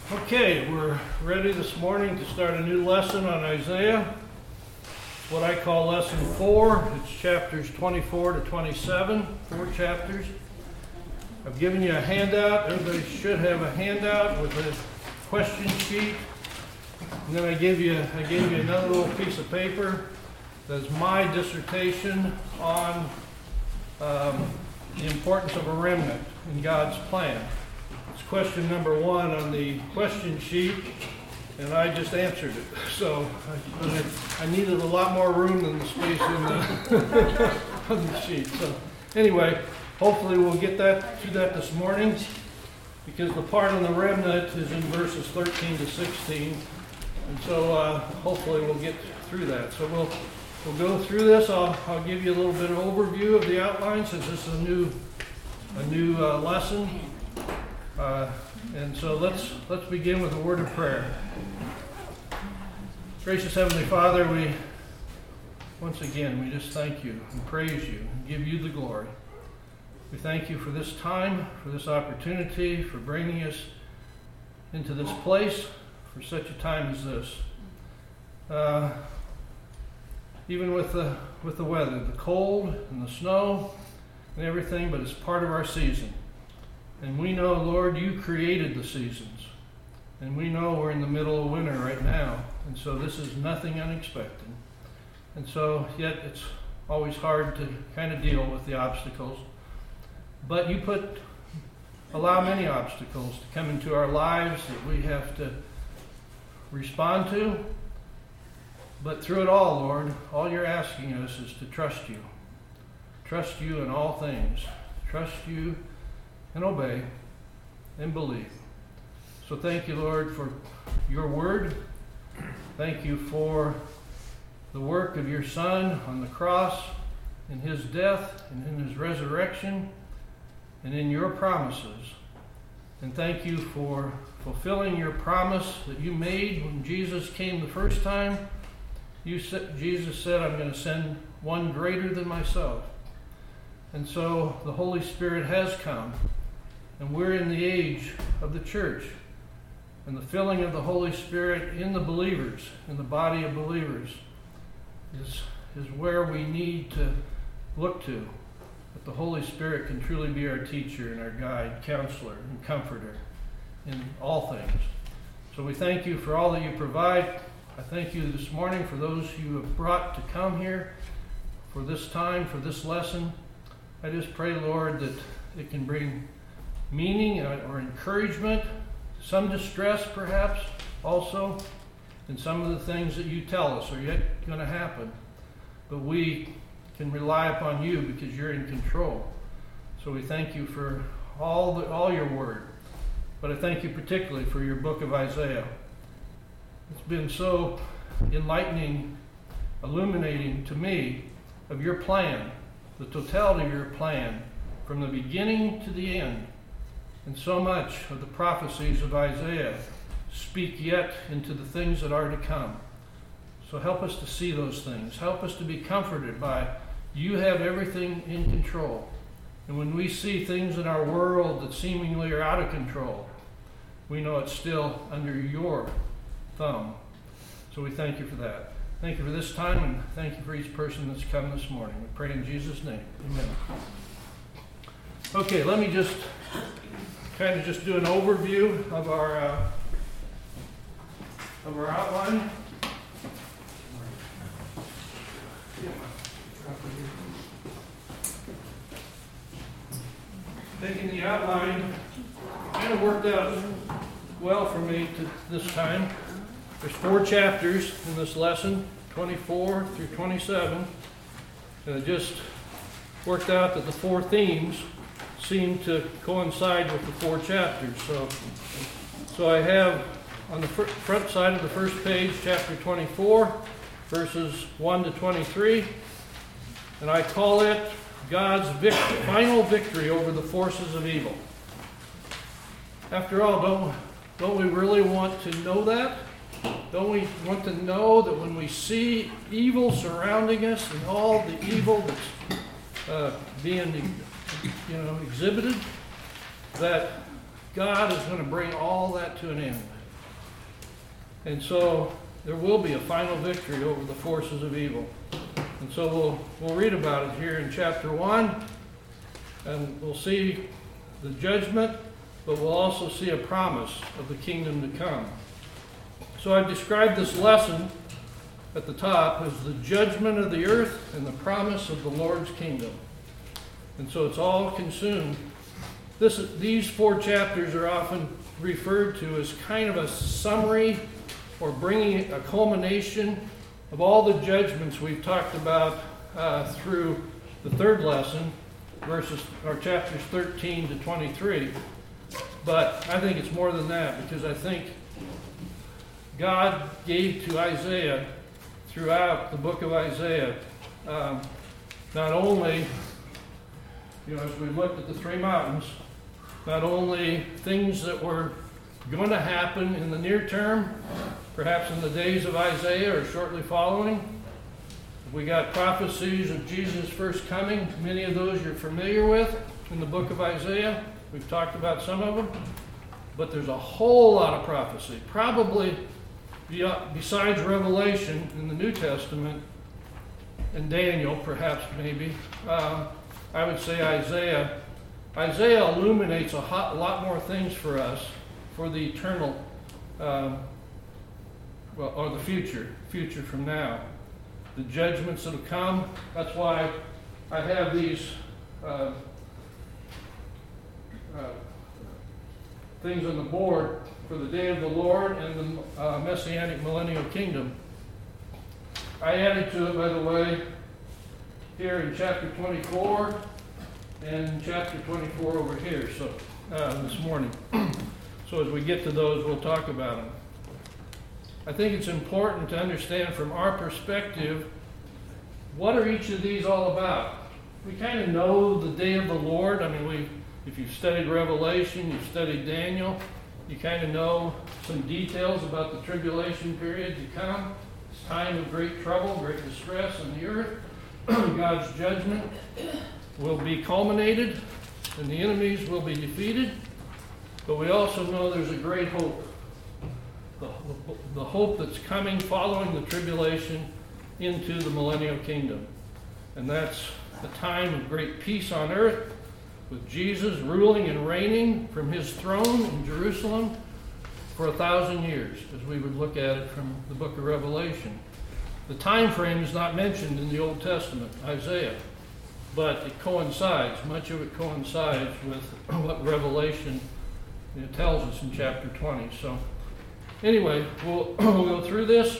Okay, we're ready this morning to start a new lesson on Isaiah. It's what I call lesson 4. It's chapters 24 to 27, 4 chapters. I've given you a handout. Everybody should have a handout with a question sheet. And then I gave you another little piece of paper that's my dissertation on the importance of a remnant in God's plan. It's question number 1 on the question sheet, and I just answered it. So I needed a lot more room than the space in the, on the sheet. So anyway, hopefully we'll get to that this morning, because the part on the remnant is in verses 13 to 16. And so hopefully we'll get through that. So we'll go through this. I'll give you a little bit of overview of the outline, since this is a new lesson. And so let's begin with a word of prayer. Gracious Heavenly Father, we just thank you and praise you and give you the glory. We thank you for this time, for this opportunity, for bringing us into this place for such a time as this. Even with the weather, the cold and the snow and everything, but it's part of our season. And we know, Lord, you created the seasons. And we know we're in the middle of winter right now. And so this is nothing unexpected. And so, yet it's always hard to kind of deal with the obstacles. But you allow many obstacles to come into our lives that we have to respond to. But through it all, Lord, all you're asking us is to trust you. Trust you in all things. Trust you and obey and believe. So thank you, Lord, for your word. Thank you for the work of your Son on the cross, in his death and in his resurrection, and in your promises. And thank you for fulfilling your promise that you made when Jesus came the first time. Jesus said, I'm going to send one greater than myself. And so the Holy Spirit has come. And we're in the age of the church. And the filling of the Holy Spirit in the believers, in the body of believers, is where we need to look to. That the Holy Spirit can truly be our teacher and our guide, counselor, and comforter in all things. So we thank you for all that you provide. I thank you this morning for those you have brought to come here for this time, for this lesson. I just pray, Lord, that it can bring meaning or encouragement, some distress perhaps also, in some of the things that you tell us are yet going to happen. But we can rely upon you because you're in control. So we thank you for all your word. But I thank you particularly for your book of Isaiah. It's been so enlightening, illuminating to me of your plan, the totality of your plan, from the beginning to the end. And so much of the prophecies of Isaiah speak yet into the things that are to come. So help us to see those things. Help us to be comforted by you have everything in control. And when we see things in our world that seemingly are out of control, we know it's still under your thumb. So we thank you for that. Thank you for this time, and thank you for each person that's come this morning. We pray in Jesus' name. Amen. Okay, let me just do an overview of our outline. Taking the outline kind of worked out well for me this time. There's 4 chapters in this lesson, 24 through 27, and it just worked out that the 4 themes seem to coincide with the 4 chapters. So I have on the front side of the first page, chapter 24, verses 1 to 23, and I call it God's final victory over the forces of evil. After all, don't we really want to know that? Don't we want to know that when we see evil surrounding us and all the evil that's being exhibited, that God is going to bring all that to an end. And so there will be a final victory over the forces of evil. And so we'll read about it here in chapter 1, and we'll see the judgment, but we'll also see a promise of the kingdom to come. So I've described this lesson at the top as the judgment of the earth and the promise of the Lord's kingdom. And so it's all consumed. These 4 chapters are often referred to as kind of a summary or bringing a culmination of all the judgments we've talked about through the 3rd lesson, chapters 13 to 23. But I think it's more than that, because I think God gave to Isaiah throughout the book of Isaiah, not only, as we looked at the 3 mountains, not only things that were going to happen in the near term, perhaps in the days of Isaiah or shortly following. We got prophecies of Jesus' first coming. Many of those you're familiar with in the book of Isaiah. We've talked about some of them. But there's a whole lot of prophecy. Probably besides Revelation in the New Testament and Daniel, perhaps maybe, I would say Isaiah. Isaiah illuminates a lot more things for us for the eternal, or the future from now. The judgments that will come. That's why I have these things on the board for the day of the Lord and the Messianic millennial kingdom. I added to it, by the way, here in chapter 24 and chapter 24 over here. So this morning. So as we get to those, we'll talk about them. I think it's important to understand from our perspective, what are each of these all about? We kind of know the day of the Lord. I mean, if you've studied Revelation, you've studied Daniel, you kind of know some details about the tribulation period to come. It's time of great trouble, great distress on the earth. God's judgment will be culminated, and the enemies will be defeated. But we also know there's a great hope. The hope that's coming following the tribulation into the millennial kingdom. And that's a time of great peace on earth, with Jesus ruling and reigning from his throne in Jerusalem for 1,000 years, as we would look at it from the book of Revelation. The time frame is not mentioned in the Old Testament, Isaiah, but it coincides, much of it coincides with what Revelation tells us in chapter 20. So anyway, we'll go through this.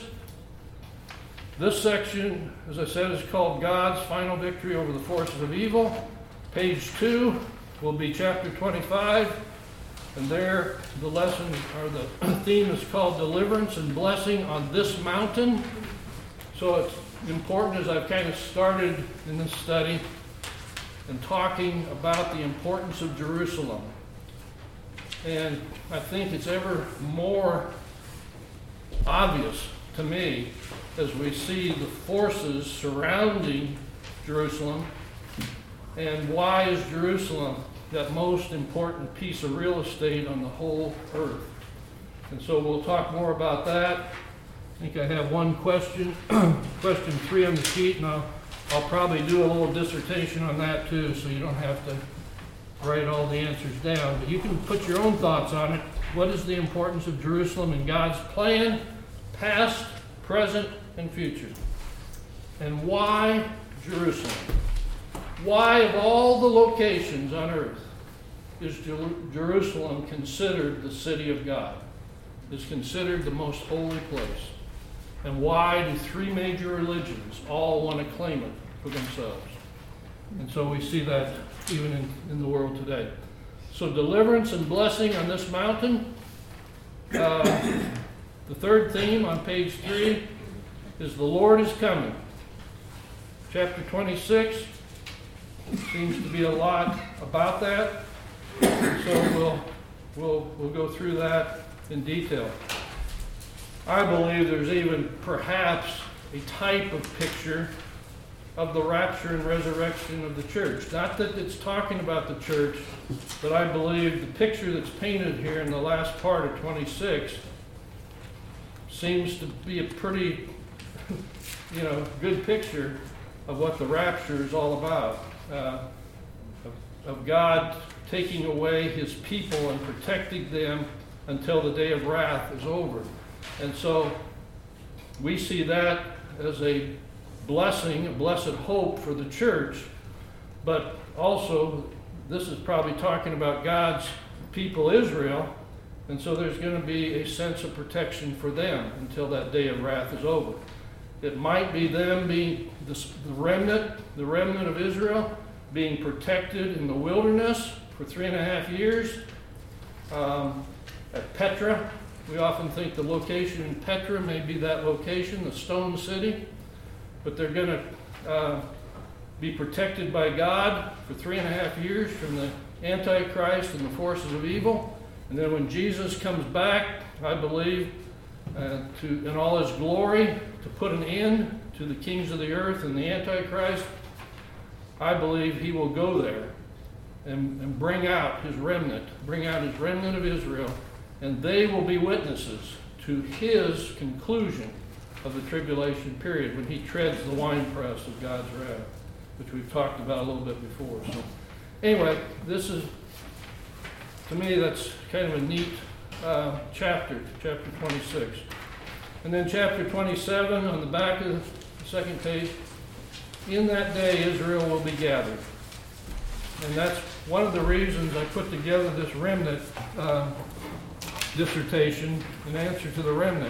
This section, as I said, is called God's Final Victory Over the Forces of Evil. Page 2 will be chapter 25, and there the lesson, or the theme is called Deliverance and Blessing on This Mountain. So it's important, as I've kind of started in this study and talking about the importance of Jerusalem. And I think it's ever more obvious to me as we see the forces surrounding Jerusalem, and why is Jerusalem that most important piece of real estate on the whole earth. And so we'll talk more about that. I think I have one question, question 3 on the sheet, and I'll probably do a little dissertation on that too, so you don't have to write all the answers down, but you can put your own thoughts on it. What is the importance of Jerusalem in God's plan, past, present, and future? And why Jerusalem? Why, of all the locations on earth, is Jerusalem considered the city of God? Is considered the most holy place? And why do 3 major religions all want to claim it for themselves? And so we see that even in the world today. So deliverance and blessing on this mountain. The third theme on page 3 is the Lord is coming. Chapter 26 seems to be a lot about that. So we'll go through that in detail. I believe there's even perhaps a type of picture of the rapture and resurrection of the church. Not that it's talking about the church, but I believe the picture that's painted here in the last part of 26 seems to be a pretty, good picture of what the rapture is all about. Of God taking away his people and protecting them until the day of wrath is over. And so we see that as a blessing, a blessed hope for the church, but also this is probably talking about God's people Israel, and so there's going to be a sense of protection for them until that day of wrath is over. It might be them being the remnant of Israel being protected in the wilderness for 3.5 years at Petra. We often think the location in Petra may be that location, the stone city, but they're going to be protected by God for 3.5 years from the Antichrist and the forces of evil. And then when Jesus comes back, I believe, in all his glory, to put an end to the kings of the earth and the Antichrist, I believe he will go there and bring out his remnant of Israel, and they will be witnesses to his conclusion of the tribulation period when he treads the winepress of God's wrath, which we've talked about a little bit before. So anyway, this is, to me, that's kind of a neat chapter 26. And then chapter 27 on the back of the second page, in that day Israel will be gathered. And that's one of the reasons I put together this remnant dissertation in answer to the remnant.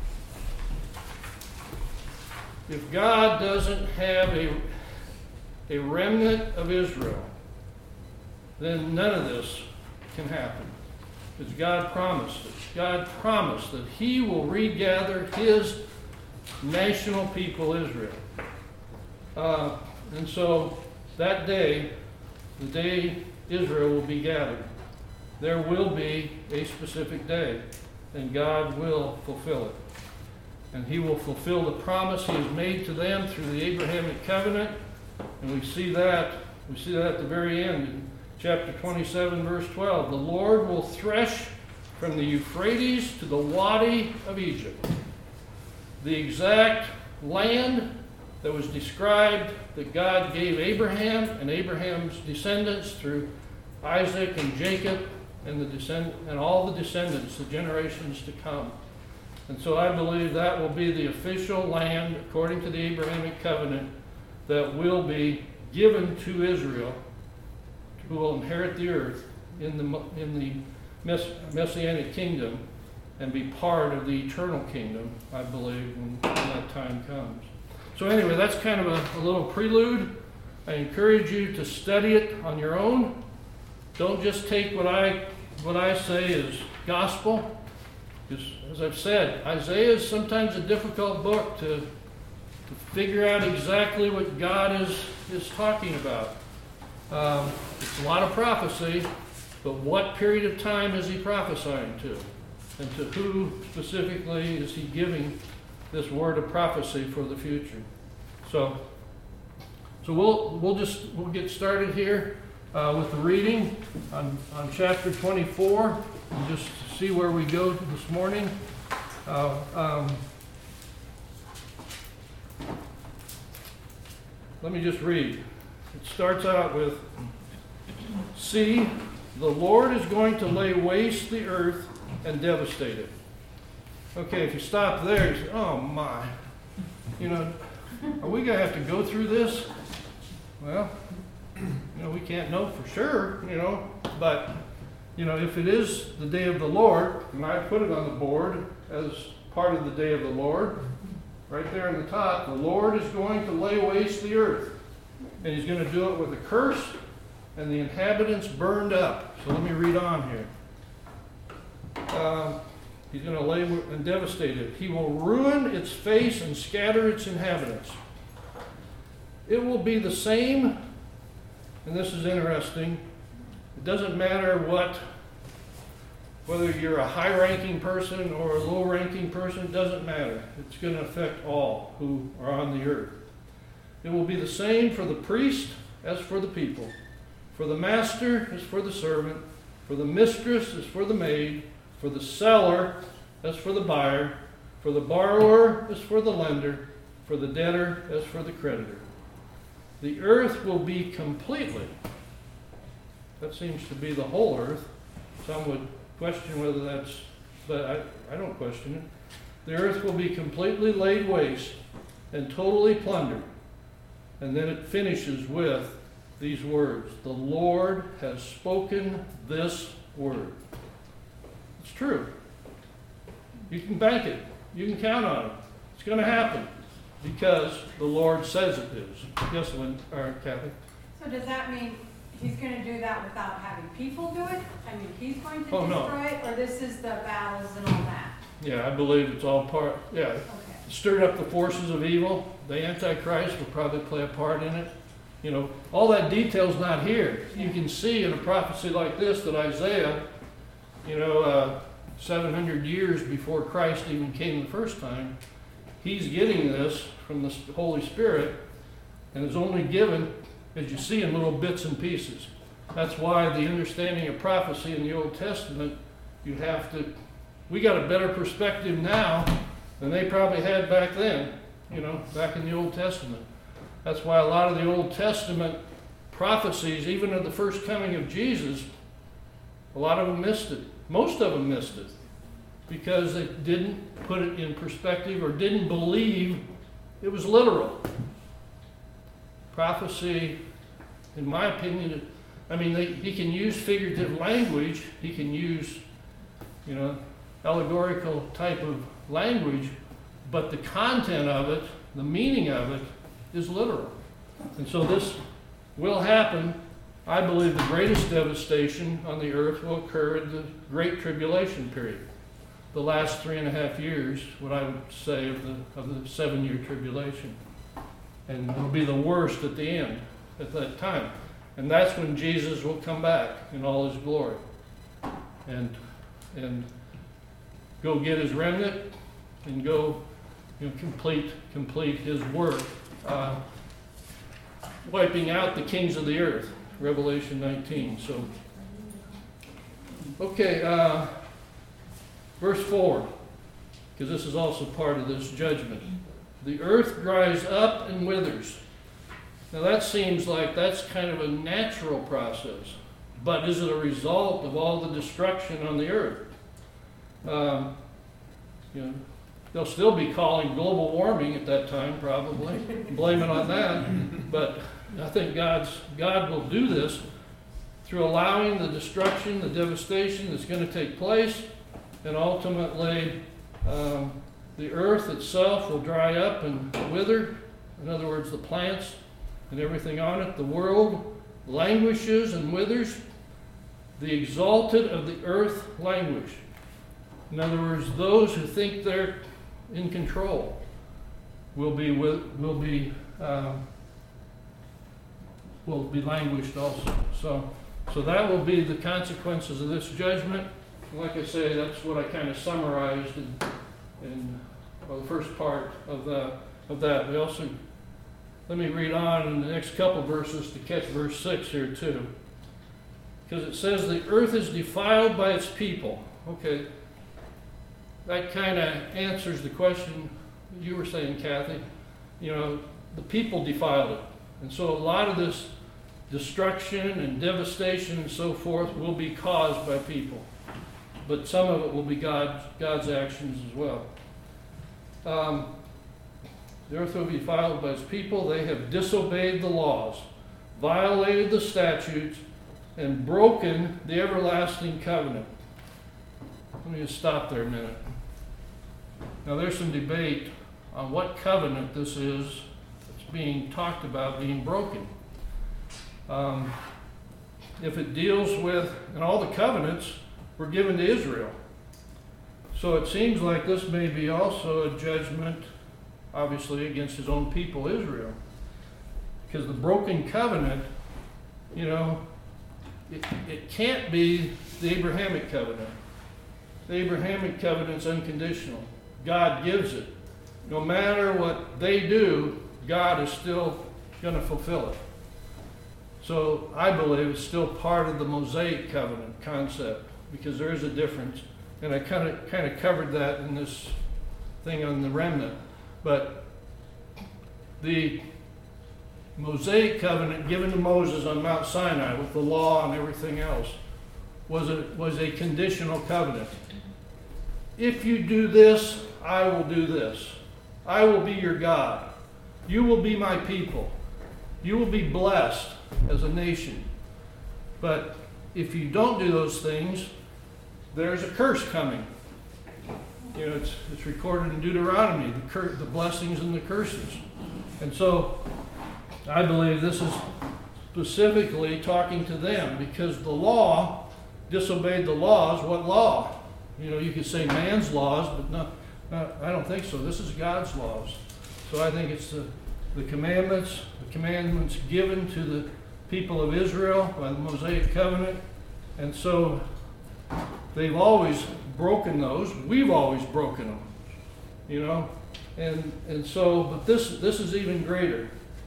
If God doesn't have a remnant of Israel, then none of this can happen. Because God promised it. God promised that he will regather his national people, Israel. And so that day, the day Israel will be gathered, there will be a specific day, and God will fulfill it. And he will fulfill the promise he has made to them through the Abrahamic covenant. And we see that at the very end in chapter 27, verse 12. The Lord will thresh from the Euphrates to the Wadi of Egypt. The exact land that was described that God gave Abraham and Abraham's descendants through Isaac and Jacob and all the descendants, the generations to come. And so I believe that will be the official land, according to the Abrahamic covenant, that will be given to Israel, who will inherit the earth in the Messianic kingdom and be part of the eternal kingdom, I believe, when that time comes. So anyway, that's kind of a little prelude. I encourage you to study it on your own. Don't just take what I say as gospel. Because, as I've said, Isaiah is sometimes a difficult book to figure out exactly what God is talking about. It's a lot of prophecy, but what period of time is he prophesying to? And to who specifically is he giving this word of prophecy for the future? So we'll get started here with the reading on chapter 24 and just see where we go this morning. Let me just read. It starts out with, "See, the Lord is going to lay waste the earth and devastate it." Okay, if you stop there, you say, oh my, are we going to have to go through this? Well, we can't know for sure, but, if it is the day of the Lord, and I put it on the board as part of the day of the Lord, right there in the top, the Lord is going to lay waste the earth. And he's going to do it with a curse and the inhabitants burned up. So let me read on here. He's going to lay and devastate it. He will ruin its face and scatter its inhabitants. It will be the same, and this is interesting, it doesn't matter whether you're a high-ranking person or a low-ranking person, it doesn't matter. It's going to affect all who are on the earth. It will be the same for the priest as for the people, for the master as for the servant, for the mistress as for the maid, for the seller as for the buyer, For the borrower as for the lender, for the debtor as for the creditor. The earth will be completely, that seems to be the whole earth. Some would question whether that's, but I don't question it. The earth will be completely laid waste and totally plundered. And then it finishes with these words, the Lord has spoken this word. It's true. You can bank it. You can count on it. It's going to happen because the Lord says it is. Yes, Lynn, or Kathy? So does that mean he's going to do that without having people do it? I mean, he's going to destroy no. it, or this is the battles and all that? Yeah, I believe it's all part, yeah. Okay. Stirred up the forces of evil. The Antichrist will probably play a part in it. You know, all that detail's not here. You can see in a prophecy like this that Isaiah, 700 years before Christ even came the first time, he's getting this from the Holy Spirit, and is only given, as you see, in little bits and pieces. That's why the understanding of prophecy in the Old Testament, we got a better perspective now than they probably had back then, back in the Old Testament. That's why a lot of the Old Testament prophecies, even of the first coming of Jesus, a lot of them missed it. Most of them missed it because they didn't put it in perspective or didn't believe it was literal. Prophecy, in my opinion, he can use figurative language, he can use, allegorical type of language, but the content of it, the meaning of it, is literal. And so this will happen. I believe the greatest devastation on the earth will occur in the Great Tribulation period. The last 3.5 years, what I would say of the 7-year tribulation. And it'll be the worst at the end, at that time. And that's when Jesus will come back in all his glory. And go get his remnant and go complete his work. Wiping out the kings of the earth. Revelation 19. So, okay, verse 4, because this is also part of this judgment. The earth dries up and withers. Now that seems like that's kind of a natural process, but is it a result of all the destruction on the earth? They'll still be calling global warming at that time, probably, blame it on that, but I think God will do this through allowing the destruction, the devastation that's going to take place, and ultimately the earth itself will dry up and wither. In other words, the plants and everything on it. The world languishes and withers. The exalted of the earth languish. In other words, those who think they're in control will be languished also. So that will be the consequences of this judgment. Like I say, that's what I kind of summarized in the first part of that. We also, let me read on in the next couple verses to catch verse 6 here too. Because it says the earth is defiled by its people. Okay, that kind of answers the question you were saying, Kathy. The people defiled it. And so a lot of this destruction and devastation and so forth will be caused by people. But some of it will be God's actions as well. The earth will be defiled by its people. They have disobeyed the laws, violated the statutes, and broken the everlasting covenant. Let me just stop there a minute. Now there's some debate on what covenant this is that's being talked about being broken. If it deals with, and all the covenants were given to Israel. So it seems like this may be also a judgment, obviously, against his own people, Israel. Because the broken covenant, it can't be the Abrahamic covenant. The Abrahamic covenant's unconditional. God gives it. No matter what they do, God is still going to fulfill it. So I believe it's still part of the Mosaic covenant concept, because there is a difference. And I kind of covered that in this thing on the remnant. But the Mosaic covenant given to Moses on Mount Sinai with the law and everything else was a conditional covenant. If you do this, I will do this. I will be your God. You will be my people. You will be blessed as a nation. But if you don't do those things, there's a curse coming. You know, it's recorded in Deuteronomy, the blessings and the curses. And so I believe this is specifically talking to them, because the law disobeyed the laws. What law? You know, you could say man's laws, but no, I don't think so. This is God's laws. So I think it's the commandments given to the people of Israel by the Mosaic covenant. And so they've always broken those. We've always broken them, you know. And so, but this is even greater.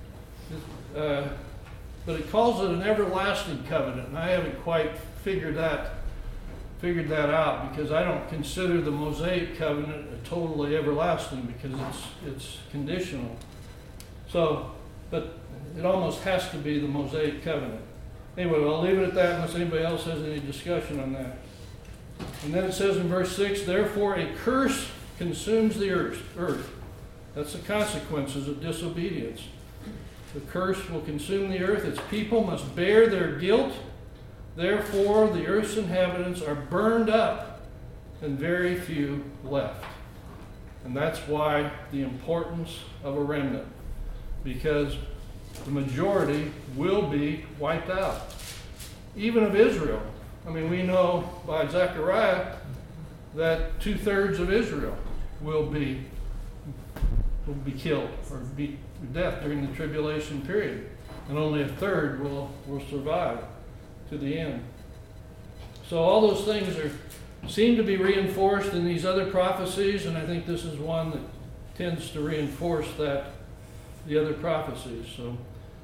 But it calls it an everlasting covenant, and I haven't quite figured that out, because I don't consider the Mosaic covenant a totally everlasting, because it's conditional. So, but it almost has to be the Mosaic covenant. Anyway, I'll leave it at that unless anybody else has any discussion on that. And then it says in verse 6, therefore a curse consumes the earth. That's the consequences of disobedience. The curse will consume the earth. Its people must bear their guilt. Therefore the earth's inhabitants are burned up, and very few left. And that's why the importance of a remnant, because the majority will be wiped out, even of Israel. I mean, we know by Zechariah that 2/3 of Israel will be killed or be death during the tribulation period, and only 1/3 will survive to the end. So all those things seem to be reinforced in these other prophecies, and I think this is one that tends to reinforce the other prophecies. So,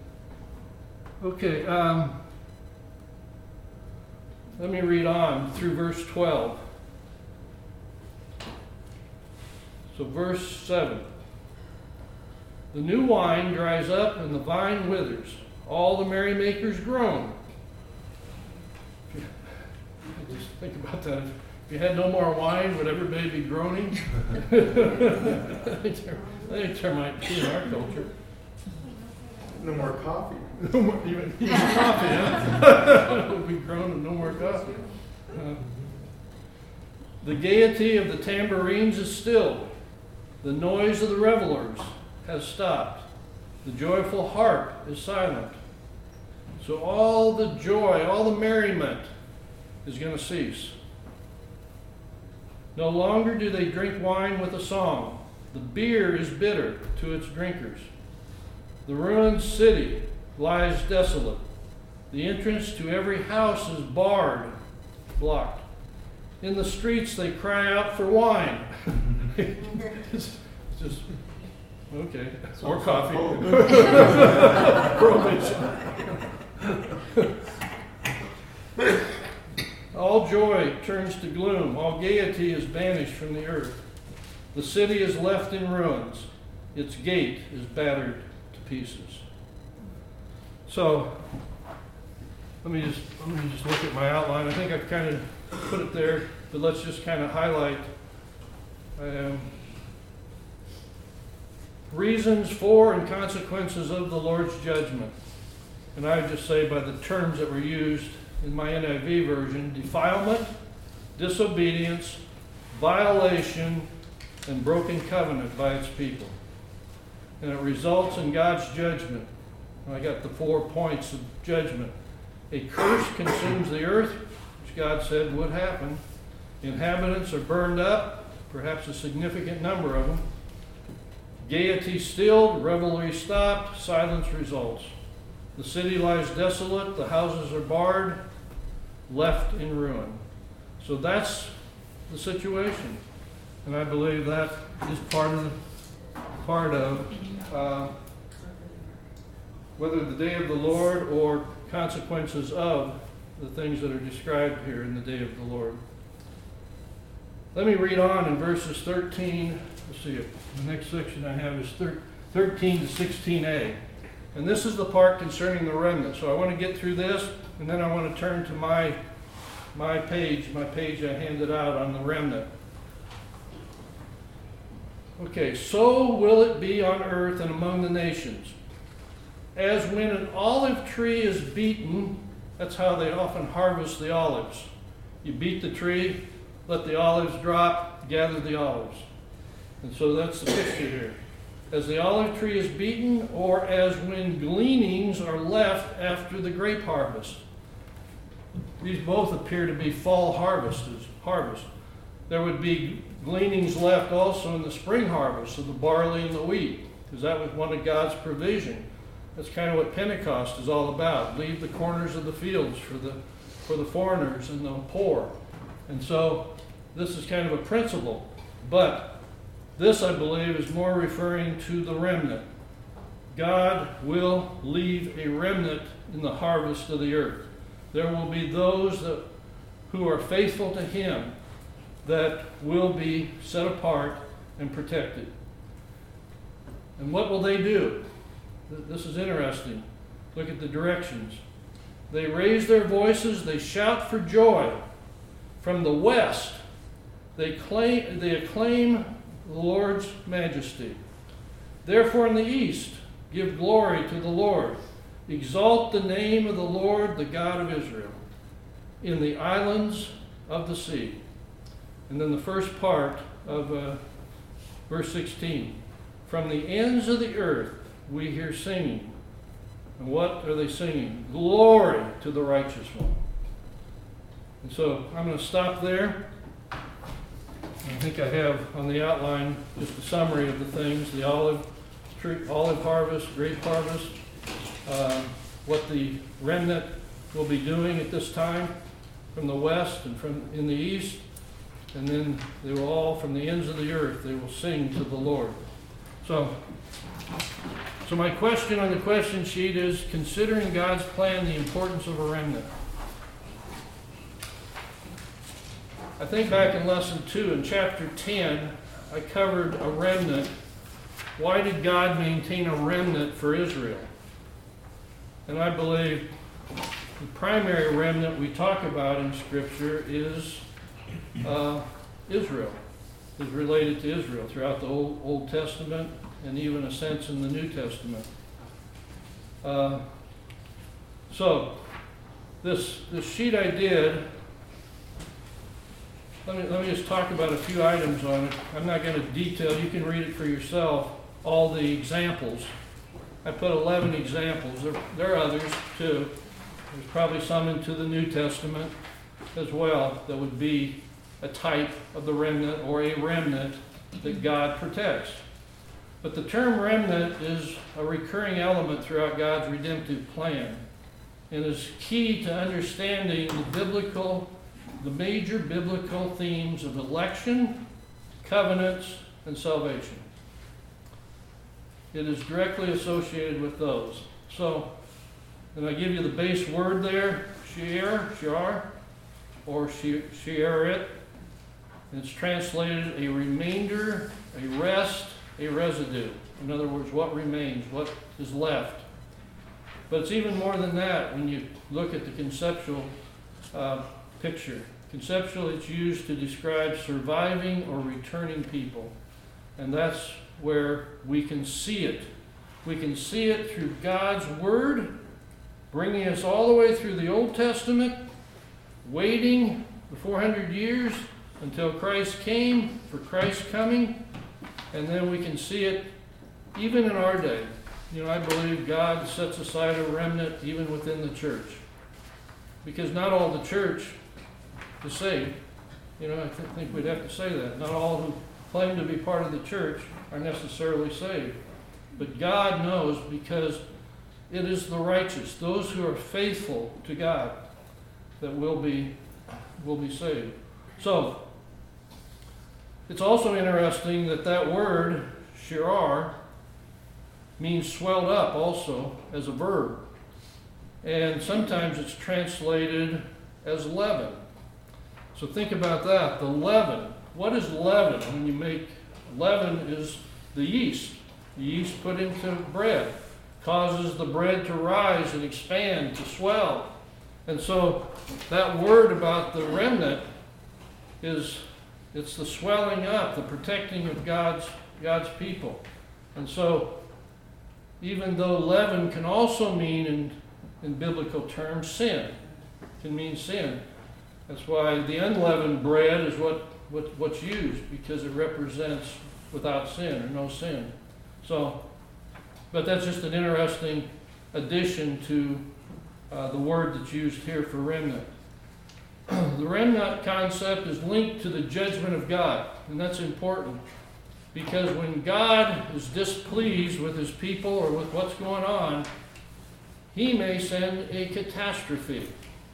okay, let me read on through verse 12. So verse 7. The new wine dries up and the vine withers. All the merrymakers groan. Just think about that. If you had no more wine, would everybody be groaning? I think there might be in our culture. No more coffee. No more, even coffee, huh? We'll be groaning, no more coffee. The gaiety of the tambourines is stilled. The noise of the revelers has stopped. The joyful harp is silent. So all the joy, all the merriment is going to cease. No longer do they drink wine with a song. The beer is bitter to its drinkers. The ruined city lies desolate. The entrance to every house is barred, blocked. In the streets they cry out for wine. It's just, okay. Or coffee. Prohibition. All joy turns to gloom. All gaiety is banished from the earth. The city is left in ruins. Its gate is battered to pieces. So, let me just look at my outline. I think I've kind of put it there, but let's just kind of highlight reasons for and consequences of the Lord's judgment. And I would just say by the terms that were used in my NIV version: defilement, disobedience, violation, and broken covenant by its people. And it results in God's judgment. I got the 4 points of judgment. A curse consumes the earth, which God said would happen. The inhabitants are burned up, perhaps a significant number of them. Gaiety stilled, revelry stopped, silence results. The city lies desolate, the houses are barred, left in ruin. So that's the situation. And I believe that is part of whether the day of the Lord or consequences of the things that are described here in the day of the Lord. Let me read on in verses 13. Let's see, the next section I have is 13 to 16a. And this is the part concerning the remnant. So I want to get through this, and then I want to turn to my page I handed out on the remnant. Okay, so will it be on earth and among the nations. As when an olive tree is beaten, that's how they often harvest the olives. You beat the tree, let the olives drop, gather the olives. And so that's the picture here. As the olive tree is beaten, or as when gleanings are left after the grape harvest. These both appear to be fall harvest. There would be gleanings left also in the spring harvest of the barley and the wheat, because that was one of God's provision. That's kind of what Pentecost is all about. Leave the corners of the fields for the foreigners and the poor. And so this is kind of a principle. But this, I believe, is more referring to the remnant. God will leave a remnant in the harvest of the earth. There will be those who are faithful to Him that will be set apart and protected. And what will they do? This is interesting. Look at the directions. They raise their voices, they shout for joy. From the west, they acclaim the Lord's majesty. Therefore in the east, give glory to the Lord. Exalt the name of the Lord, the God of Israel, in the islands of the sea. And then the first part of verse 16. From the ends of the earth we hear singing. And what are they singing? Glory to the righteous one. And so I'm going to stop there. I think I have on the outline just a summary of the things: the olive harvest, grape harvest, what the remnant will be doing at this time from the west and from in the east, and then they will all, from the ends of the earth, they will sing to the Lord. So my question on the question sheet is, considering God's plan, the importance of a remnant. I think back in lesson 2 in chapter 10, I covered a remnant. Why did God maintain a remnant for Israel? And I believe the primary remnant we talk about in Scripture is Israel, is related to Israel throughout the Old Testament and even a sense in the New Testament. So this sheet I did, let me just talk about a few items on it. I'm not going to detail, you can read it for yourself, all the examples. I put 11 examples. There are others too. There's probably some into the New Testament as well that would be a type of the remnant or a remnant that God protects. But the term remnant is a recurring element throughout God's redemptive plan and is key to understanding the major biblical themes of election, covenants, and salvation. It is directly associated with those. So, and I give you the base word there, shi'ar, or shi'arit. It's translated a remainder, a rest, a residue. In other words, what remains, what is left. But it's even more than that when you look at the conceptual picture. Conceptually, it's used to describe surviving or returning people. And that's where we can see it. We can see it through God's Word, bringing us all the way through the Old Testament, waiting the 400 years until Christ came, for Christ's coming, and then we can see it even in our day. You know, I believe God sets aside a remnant even within the church, because not all the church is saved. You know, I think we'd have to say that. Not all who claim to be part of the church are necessarily saved. But God knows, because it is the righteous, those who are faithful to God, that will be saved. So, it's also interesting that word, shi'ar, means swelled up also as a verb. And sometimes it's translated as leaven. So think about that. The leaven what is leaven? When you make leaven is the yeast. The yeast put into bread causes the bread to rise and expand, to swell. And so that word about the remnant it's the swelling up, the protecting of God's people. And so even though leaven can also mean in biblical terms sin, can mean sin. That's why the unleavened bread is what's used, because it represents without sin or no sin. So, but that's just an interesting addition to the word that's used here for remnant. The remnant concept is linked to the judgment of God, and that's important, because when God is displeased with his people or with what's going on, he may send a catastrophe.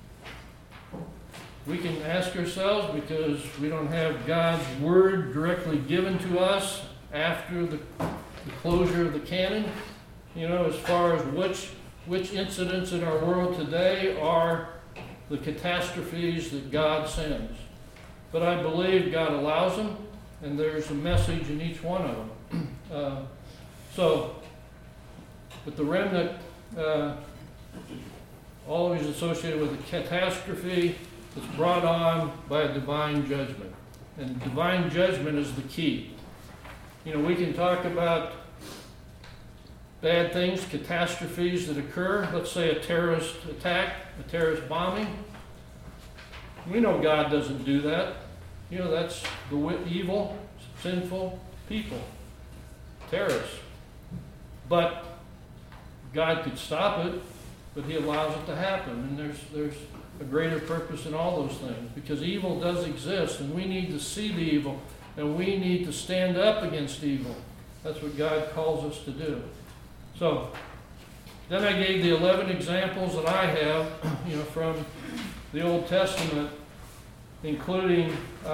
We can ask ourselves, because we don't have God's word directly given to us after the closure of the canon, as far as which incidents in our world today are the catastrophes that God sends. But I believe God allows them, and there's a message in each one of them. But the remnant, always associated with a catastrophe that's brought on by a divine judgment. And divine judgment is the key. We can talk about bad things, catastrophes that occur. Let's say a terrorist attack, a terrorist bombing. We know God doesn't do that. That's the evil, sinful people, terrorists. But God could stop it, but he allows it to happen. And there's a greater purpose in all those things, because evil does exist, and we need to see the evil, and we need to stand up against evil. That's what God calls us to do. So, then I gave the 11 examples that I have, from the Old Testament, including,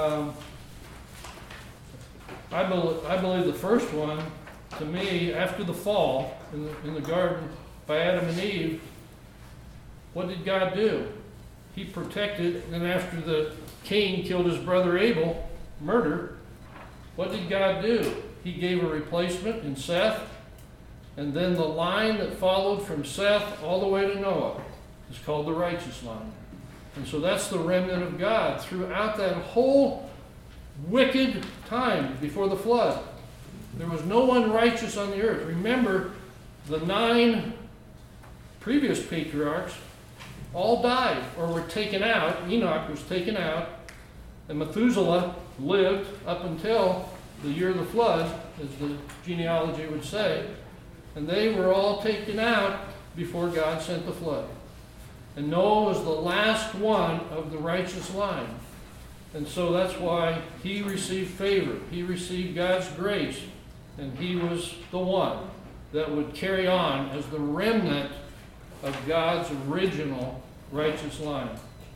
I believe the first one, to me, after the fall in the garden by Adam and Eve, what did God do? He protected, and after the Cain killed his brother Abel, murder, what did God do? He gave a replacement in Seth. And then the line that followed from Seth all the way to Noah is called the righteous line. And so that's the remnant of God throughout that whole wicked time before the flood. There was no one righteous on the earth. Remember, the 9 previous patriarchs all died or were taken out. Enoch was taken out, and Methuselah lived up until the year of the flood, as the genealogy would say. And they were all taken out before God sent the flood. And Noah was the last one of the righteous line. And so that's why he received favor. He received God's grace. And he was the one that would carry on as the remnant of God's original righteous line.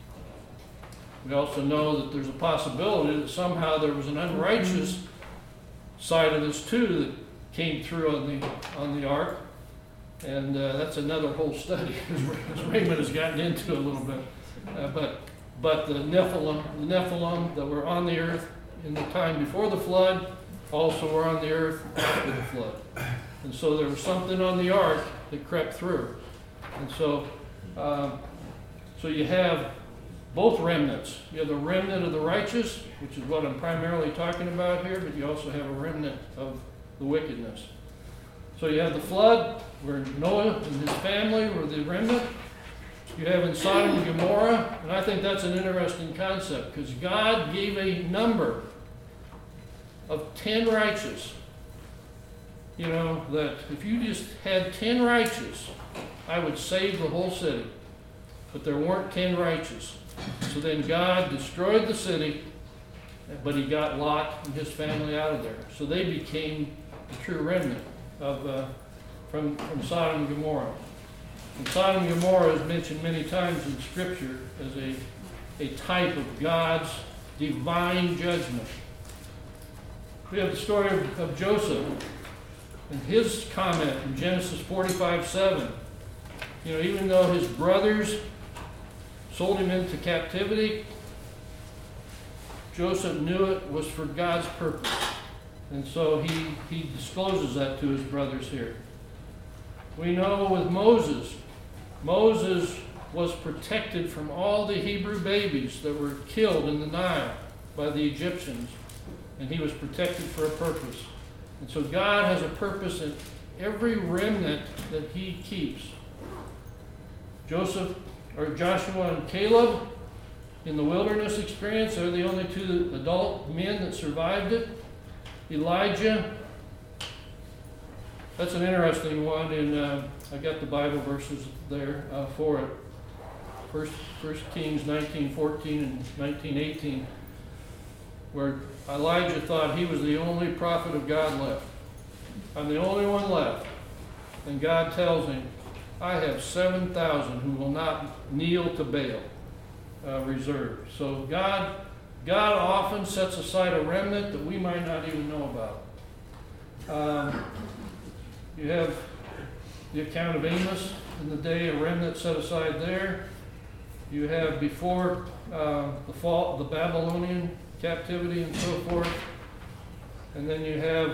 We also know that there's a possibility that somehow there was an unrighteous side of this too that came through on the ark, and that's another whole study, as Raymond has gotten into a little bit. But the Nephilim that were on the earth in the time before the flood also were on the earth after the flood, and so there was something on the ark that crept through, and so you have both remnants. You have the remnant of the righteous, which is what I'm primarily talking about here, but you also have a remnant of the wickedness. So you have the flood, where Noah and his family were the remnant. You have in Sodom and Gomorrah, and I think that's an interesting concept, because God gave a number of 10 righteous. That if you just had 10 righteous, I would save the whole city. But there weren't 10 righteous. So then God destroyed the city, but he got Lot and his family out of there. So they became the true remnant from Sodom and Gomorrah. And Sodom and Gomorrah is mentioned many times in Scripture as a type of God's divine judgment. We have the story of Joseph and his comment in Genesis 45:7. Even though his brothers sold him into captivity, Joseph knew it was for God's purpose. And so he discloses that to his brothers here. We know with Moses was protected from all the Hebrew babies that were killed in the Nile by the Egyptians. And he was protected for a purpose. And so God has a purpose in every remnant that he keeps. Joshua and Caleb in the wilderness experience, they're the only two adult men that survived it. Elijah, that's an interesting one, and I got the Bible verses there for it. First Kings 19:14 and 19:18, where Elijah thought he was the only prophet of God left. I'm the only one left. And God tells him, I have 7,000 who will not kneel to Baal, reserved. So God often sets aside a remnant that we might not even know about. You have the account of Amos in the day, a remnant set aside there. You have before the fall, the Babylonian captivity and so forth. And then you have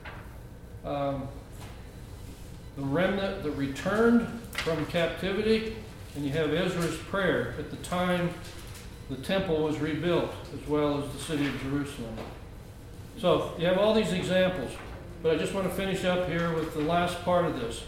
the remnant that returned from captivity, and you have Ezra's prayer at the time the temple was rebuilt, as well as the city of Jerusalem. So you have all these examples, but I just want to finish up here with the last part of this.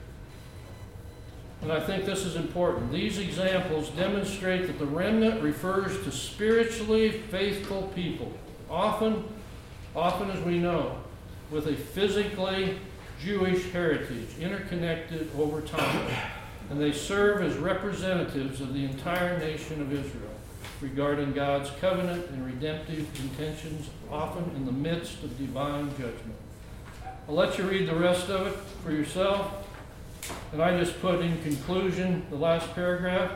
And I think this is important. These examples demonstrate that the remnant refers to spiritually faithful people, often as we know, with a physically Jewish heritage, interconnected over time. And they serve as representatives of the entire nation of Israel regarding God's covenant and redemptive intentions, often in the midst of divine judgment. I'll let you read the rest of it for yourself. And I just put in conclusion the last paragraph.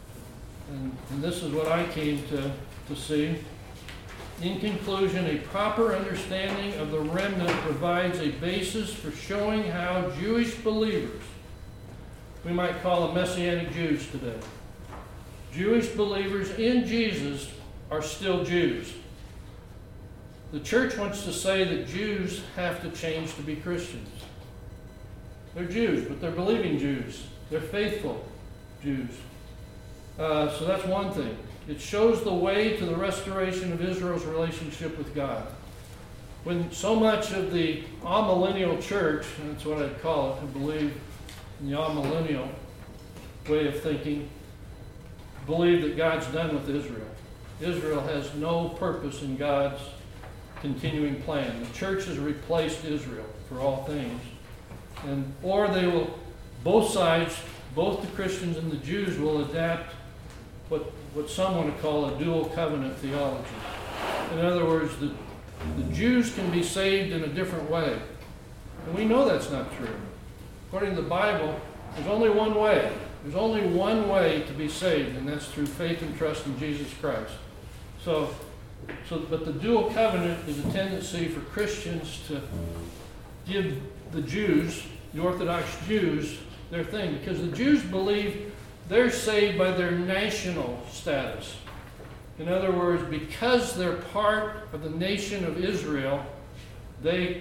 And this is what I came to see. In conclusion, a proper understanding of the remnant provides a basis for showing how Jewish believers, we might call them Messianic Jews today, Jewish believers in Jesus are still Jews. The church wants to say that Jews have to change to be Christians. They're Jews, but they're believing Jews. They're faithful Jews. So that's one thing. It shows the way to the restoration of Israel's relationship with God. When so much of the amillennial church, and that's what I'd call it, who believe in the amillennial way of thinking, believe that God's done with Israel. Israel has no purpose in God's continuing plan. The church has replaced Israel for all things. Or they will, both sides, both the Christians and the Jews will adapt what some want to call a dual covenant theology. In other words, the Jews can be saved in a different way. And we know that's not true. According to the Bible, there's only one way. There's only one way to be saved, and that's through faith and trust in Jesus Christ. But the dual covenant is a tendency for Christians to give the Jews, the Orthodox Jews, their thing. Because the Jews believe they're saved by their national status. In other words, because they're part of the nation of Israel, they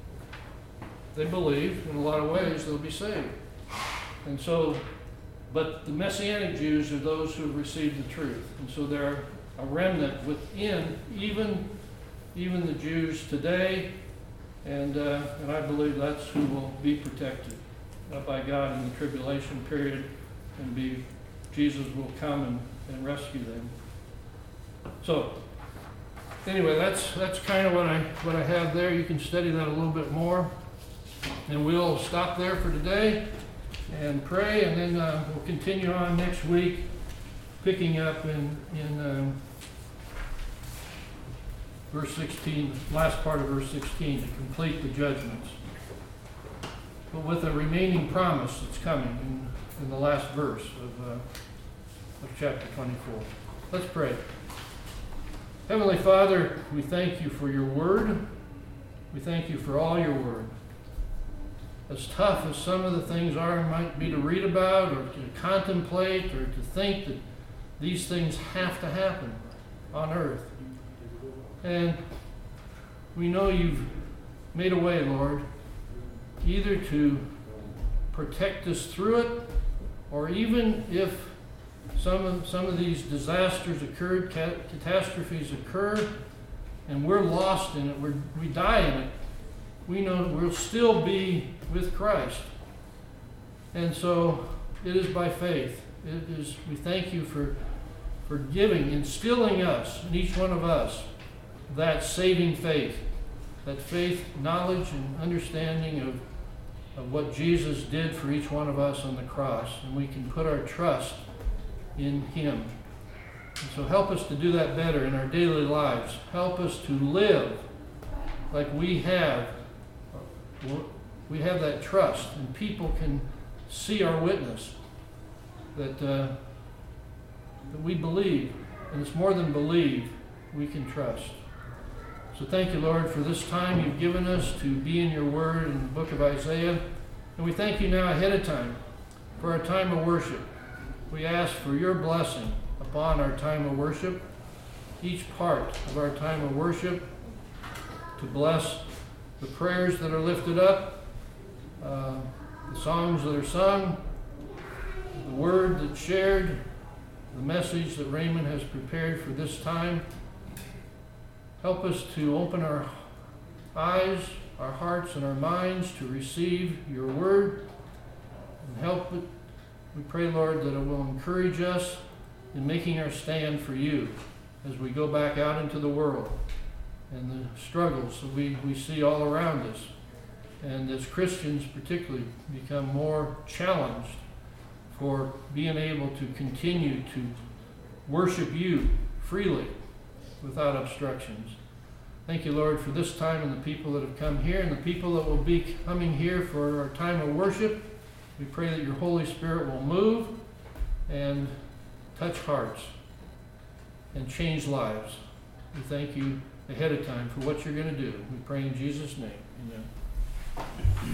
believe, in a lot of ways, they'll be saved. And so, but the Messianic Jews are those who have received the truth. And so they're a remnant within even the Jews today. And I believe that's who will be protected by God in the tribulation period, and Jesus will come and rescue them. So anyway, that's kind of what I have there. You can study that a little bit more, and we'll stop there for today and pray, and then we'll continue on next week, picking up in verse 16, last part of verse 16, to complete the judgments, but with a remaining promise that's coming in the last verse of chapter 24. Let's pray. Heavenly Father, we thank you for your word. We thank you for all your word. As tough as some of the things might be to read about or to contemplate or to think that these things have to happen on earth, And we know you've made a way, Lord, either to protect us through it, or even if some of these disasters occurred, catastrophes occur, and we're lost in it, we die in it, we know we'll still be with Christ. And so it is by faith. We thank you for instilling us, in each one of us, that saving faith, that faith, knowledge, and understanding of what Jesus did for each one of us on the cross. And we can put our trust in Him. And so help us to do that better in our daily lives. Help us to live like we have that trust, and people can see our witness, that we believe, and it's more than believe, we can trust. So thank you, Lord, for this time you've given us to be in your word in the book of Isaiah. And we thank you now ahead of time for our time of worship. We ask for your blessing upon our time of worship, each part of our time of worship, to bless the prayers that are lifted up, the songs that are sung, the word that's shared, the message that Raymond has prepared for this time. Help us to open our eyes, our hearts, and our minds to receive your word. And help it, we pray, Lord, that it will encourage us in making our stand for you as we go back out into the world and the struggles that we see all around us. And as Christians particularly become more challenged for being able to continue to worship you freely without obstructions. Thank you, Lord, for this time and the people that have come here and the people that will be coming here for our time of worship. We pray that your Holy Spirit will move and touch hearts and change lives. We thank you ahead of time for what you're going to do. We pray in Jesus' name. Amen.